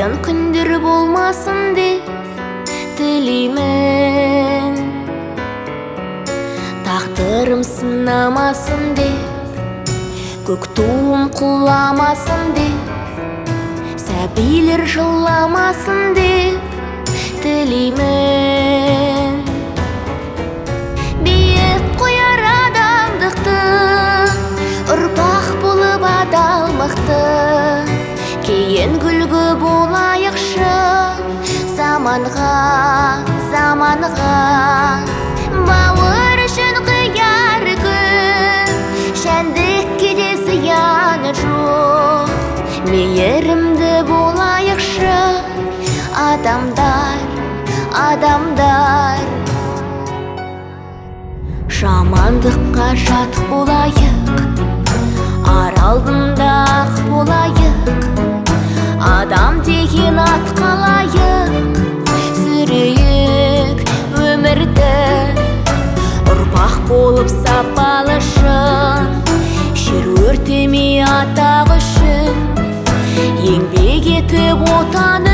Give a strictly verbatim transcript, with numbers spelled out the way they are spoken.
қиын күндер болмасын деп тілеймін. Тағдырым сынамасын деп, көк туым құламасын деп, сәбилер жыламасын деп тілеймін. Биік қояр адамдықты, ұрпақ болып адал мықты, кейін күлгі болайықшы заманға, заманға. Бауыр үшін қияр күн, шәндікке де зияны жоқ. Мейірімді болайықшы адамдар, адамдар. Жамандыққа жат болайық, ар алдында ақ болайық. Адам деген ат қалайық, сүрейік өмірді. Ұрпақ болып сапалы шын, жер өртемей атақ үшін, еңбек етіп отан